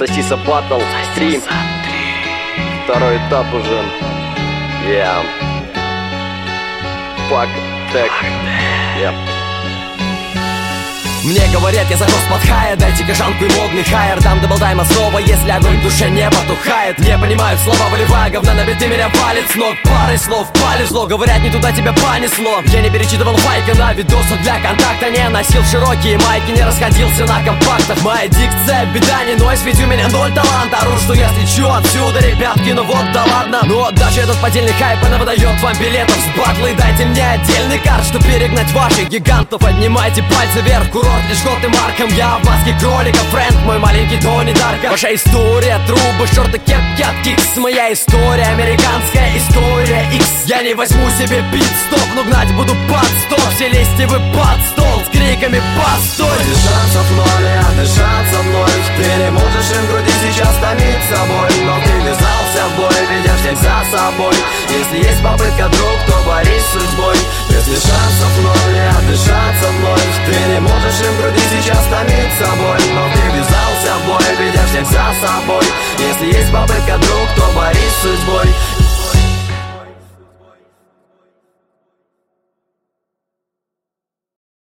Сосиса Баттл 3. Второй этап уже. Fuck Tech. Мне говорят, я зарос под хая, дайте кожанку и модный хайер. Дам даблтайма снова, если огонь в душе не потухает. Не понимают слова, выливая говна на биты, меня палец ног. Парой слов пали зло, говорят, не туда тебя понесло. Я не перечитывал файка на видосах для контакта, не носил широкие майки, не расходился на компактах. Моя дикция беда, не нойс, ведь у меня ноль таланта. Ору, что я слечу отсюда, ребятки, ну вот да ладно. Но даже этот поддельный хайп, она выдает вам билетов с батлы. Дайте мне отдельный карт, чтобы перегнать ваших гигантов. Поднимайте пальцы вверх, курорт лишь год и марком. Я в маске кролика, Фрэнк, мой маленький Тони Дарка. Ваша история, трубы, шорты, кепки от Кикс. Моя история, американская история X. Я не возьму себе пит-стоп, но гнать буду под стоп. Все лезьте вы под стол с криками «Постой!» Шансов ноль, а дышаться вновь. Ты не можешь им груди сейчас томить собой, но ты ввязался в бой, ведешь всех за собой. Если есть попытка, друг, то борись с судьбой. Если шансов ноль, а дышаться вновь. Ты не можешь им груди сейчас томить собой, но ты ввязался в бой, ведешь всех за собой. Если есть попытка, друг, то борись с судьбой.